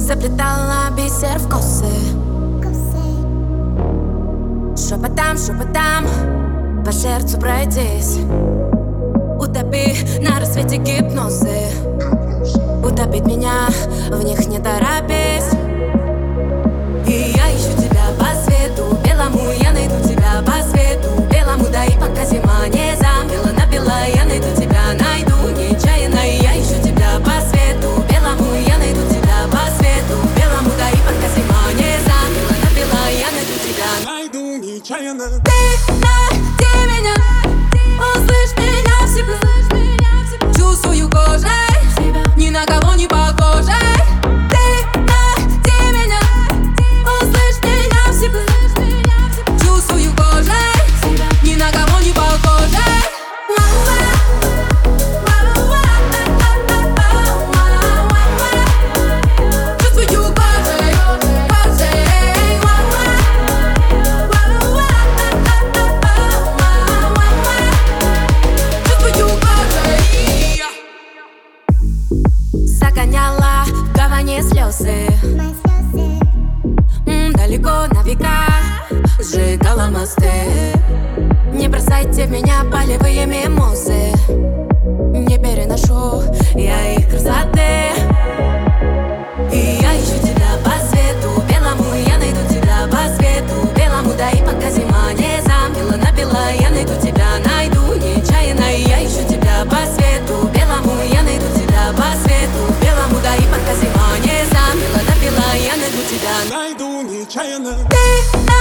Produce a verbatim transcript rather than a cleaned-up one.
Заплетала бисер в косы, шепотом, шепотом по сердцу пройдись. Утопи на рассвете гипнозы, утопить меня в них не торопись. И я ищу тебя по свету белому, я найду тебя по свету белому. Да и пока зима не замела, напила, я найду тебя, найду нечаянно. И я ищу тебя по свету белому, я найду тебя по свету белому. Да и пока зима не замела, напила, я найду тебя, найду нечаянно. Ты найди меня, услышь меня в себе, чувствую кожей, ни на кого не похожей. Ты найди меня, услышь меня в себе, чувствую кожей, ни на кого не похожей. Загоняла в гавани слезы, М, далеко на века сжигала мосты. Не бросайте в меня полевые мимозы, не переношу я их красоты. И я ищу тебя по свету белому, я найду тебя по свету белому. Да и пока зима не замела, напила, я найду тебя, найду нечаянно. И я ищу тебя по свету белому, я найду тебя по свету белому. Да и пока зима не замела, напила, я найду тебя, найду нечаянно. Ты